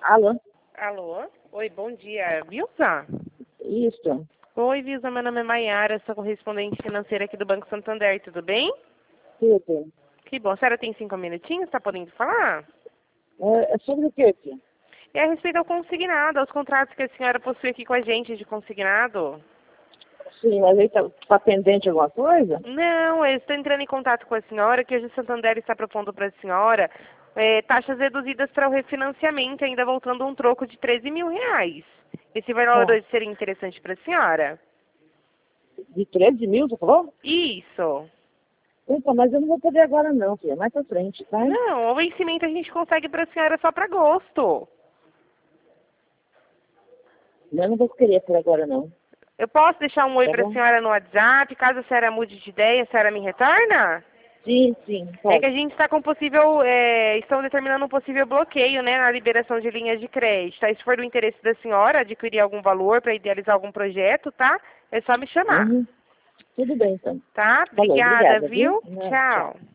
Alô? Alô? Oi, bom dia. Vilsa? Isso. Oi, Vilsa, meu nome é Maiara, sou correspondente financeira aqui do Banco Santander, tudo bem? Tudo. Que bom. A senhora tem 5 minutinhos, tá podendo falar? É sobre o quê, tia? É a respeito ao consignado, aos contratos que a senhora possui aqui com a gente de consignado. Sim, mas aí tá pendente alguma coisa? Não, eu estou entrando em contato com a senhora, que hoje o Santander está propondo para a senhora taxas reduzidas para o refinanciamento, ainda voltando um troco de 13 mil reais. Esse valor Tá. hoje seria interessante para a senhora? De 13 mil, você falou? Isso. Então, mas eu não vou poder agora não, filha. Mais pra frente, tá? Não, o vencimento a gente consegue para a senhora só para agosto. Eu não vou querer por agora não. Eu posso deixar um oi Tá para a bom? senhora no WhatsApp, caso a senhora mude de ideia, a senhora me retorna? Sim, É que pode. a gente está com possível, estão determinando um possível bloqueio, né, na liberação de linhas de crédito. Aí, se for do interesse da senhora adquirir algum valor para idealizar algum projeto, tá? É só me chamar, Uhum. Tudo bem, então. tá? Falou, Obrigada, obrigada, viu? viu? Não, tchau. Tchau.